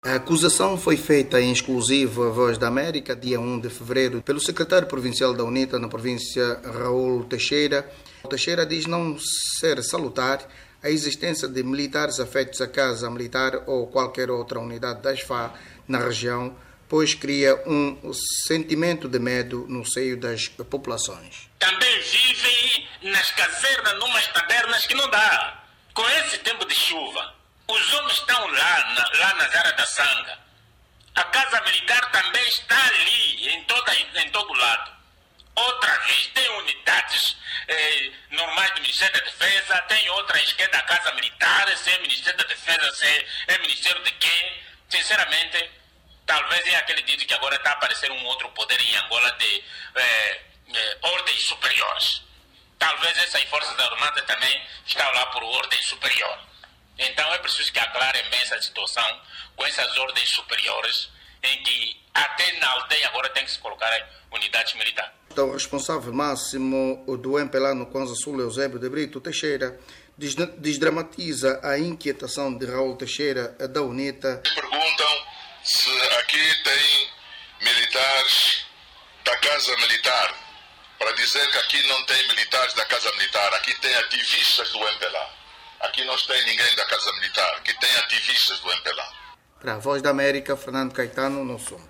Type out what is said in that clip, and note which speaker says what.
Speaker 1: A acusação foi feita em exclusivo à Voz da América, dia 1 de fevereiro, pelo secretário provincial da UNITA na província, Raul Teixeira. O Teixeira diz não ser salutar a existência de militares afetos à Casa Militar ou qualquer outra unidade da SFA na região, pois cria um sentimento de medo no seio das populações.
Speaker 2: Também vivem nas casernas, numas tabernas que não dá. Com esse tempo de chuva, os homens estão lá nas áreas da Sanga. A Casa Militar também está ali, em todo lado. Outra vez, tem unidades normais do Ministério da Defesa, tem outras que é da Casa Militar, se é Ministério da Defesa, se é Ministério de quê? Sinceramente, talvez é aquele dito que agora está a aparecer um outro poder em Angola de ordens superiores. Talvez essas forças armadas também estão lá por ordem superior. Então é preciso que aclarem bem essa situação com essas ordens superiores, em que até na aldeia agora tem que se colocar unidades militares.
Speaker 1: O responsável máximo do MPLA no Kwanza Sul, Eusébio de Brito Teixeira, desdramatiza a inquietação de Raul Teixeira da UNITA.
Speaker 3: Perguntam se aqui tem militares da Casa Militar, para dizer que aqui não tem militares da Casa Militar, aqui tem ativistas do MPLA. Aqui não tem ninguém da Casa Militar, aqui tem ativistas do MPLA.
Speaker 1: Para a Voz da América, Fernando Caetano, no Sumbe.